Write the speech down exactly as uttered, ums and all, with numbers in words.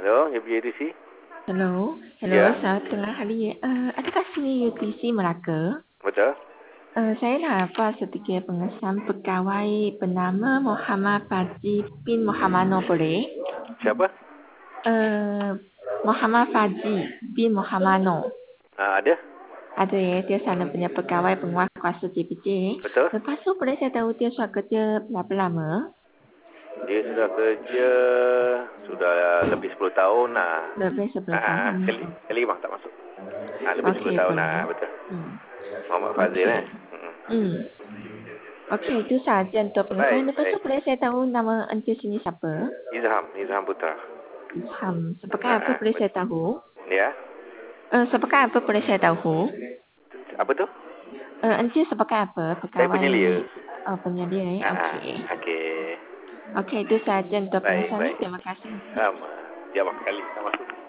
Hello, U T C. Hello, hello, Ya, selamat tengah hari. Uh, adakah sini U T C Melaka? betul. Uh, saya nak apa sebagai pengesan pegawai bernama Muhammad Faji bin Muhammad Noor boleh? Siapa? Uh, Muhammad Faji bin Muhammad Noor. Ah, ada. Ada ya, dia sana punya pegawai penguat kuasa J P J. Betul. Lepas tu boleh saya tahu dia sudah kerja berapa lama? Dia sudah kerja sudah lebih sepuluh tahun lah. Lebih sebelas Ah, tahun. kali kali bang tak masuk. Ah, lebih sepuluh Okey, tahun boleh. lah, betul. Hmm. Muhammad Fazil Okey. eh. Hmm. Hmm. Okey, itu sahaja untuk Baik, pengesahan. Lepas tu baik. boleh saya tahu nama ente sini siapa? Izham, Izham Putra. Ilham. Sebagai Ah, apa ah, boleh saya betul. tahu? Ya. Uh, sebagai apa boleh saya tahu? Apa tu? Uh, ente sebagai apa? Saya Pegawai penyelia. oh, penyelia eh? Ah, ah. Okey. Okey. Okey, itu sahaja untuk Baik, pengesahan. baik. Terima kasih. Sama. Ya bang, kali tak masuk.